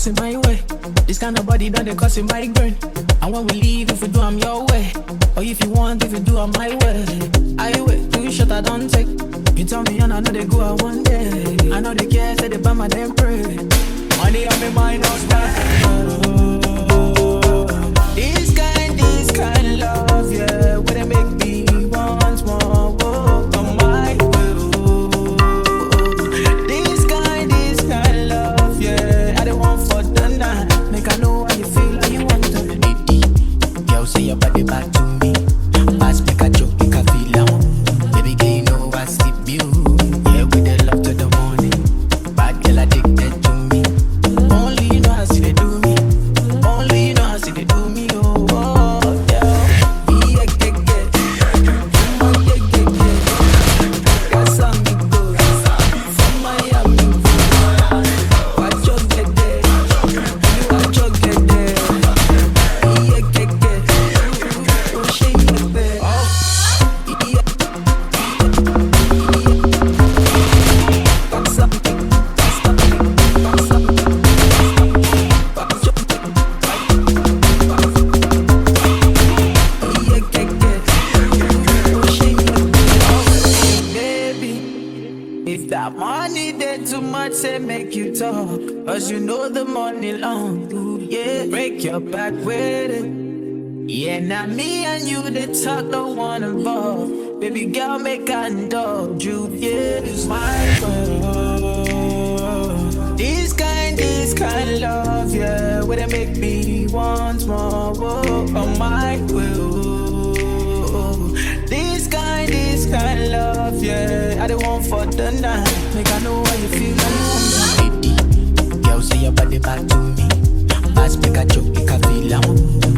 passing my way. This kind of body done they causing migraine. And when we leave, if we do, I'm your way. Or if you want, if you do, I'm my way. I wait, too short, I don't take. You tell me, and I know they go out one day. I know they care, say they buy my damn pray. Money on my mind, no style. This kind of love, yeah. Where they make me want more, whoa, on my will. This kind of love, yeah. I don't want for the night. Make I know how you feel, how you want to. Girl, say your body back to me. Pass, make a joke, make a feel on. Baby, girl, you know I sip you. Yeah, with the love to the morning. Bad girl addicted to me. Only you know how see they do me. Only you know how see they do me. Oh, oh yeah. Yeah, yeah, yeah. Oh, yeah, yeah, yeah. Got something good. From Miami. Watch your get there. You watch your get there. Yeah, yeah, yeah. Oh, shake it, babe. Yeah. Got something. Got something. Got something. Watch your if that money there too much, say make you talk. Cause you know the money long, ooh, yeah. Break your back with it. Yeah, now me and you, they talk, don't wanna involve. Baby girl, make I indulge you, yeah. It's my world. This kind of love, yeah. Where they make me want more, whoa, on my will. This kind of love, yeah. I don't want for the night. Make I know how you feel, how you want. Lady, girl, say your body back to me. Pass, make a joke, make a feel,